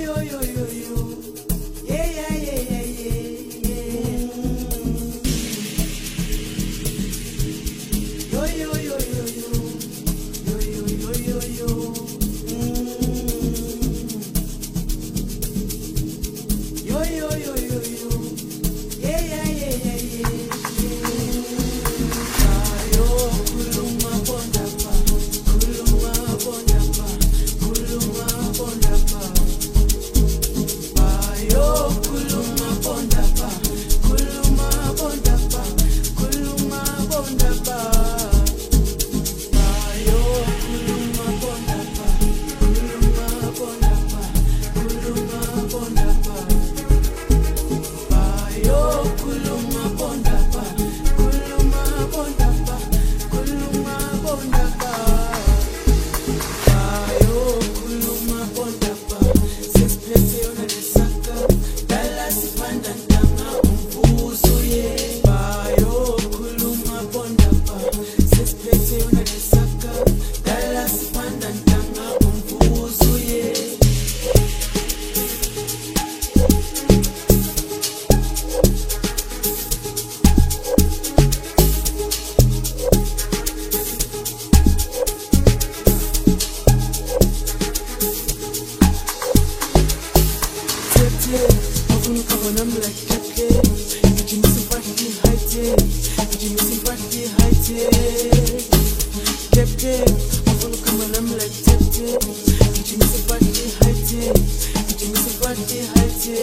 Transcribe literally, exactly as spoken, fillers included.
yo yo yo yo. Yeah yeah yeah yeah yeah yeah. Yo yo yo yo yo. Yo yo yo yo yo. Yo yo yo yo yo. Yeah yeah yeah yeah yeah. Ayo kuluma bonda pa. Kuluma bonda pa. Kuluma bonda pa. Ayo kuluma bonda pa. Kuluma bonda pa. Kuluma bonda pa. Ayo kuluma bonda pa. Kuluma bonda pa. Kuluma bonda pa. Ayo kuluma bonda pa. Kuluma bonda pa. Kuluma bonda pa. Ayo kuluma bonda pa. Sesiphethe yona lesaka. Dala sipanda ntanga umvuzo ye. Ayo kuluma bonda pa. Sesiphethe yona lesaka. Dala sipanda ntanga umvuzo ye. Tete, ofuna ukabona I'm like Tete. Gijimisa mpaka haite. Gijimisa mpaka haite. Tete, ofuna ukabona I'm like Tete. Gijimisa mpaka haite. Gijimisa mpaka haite.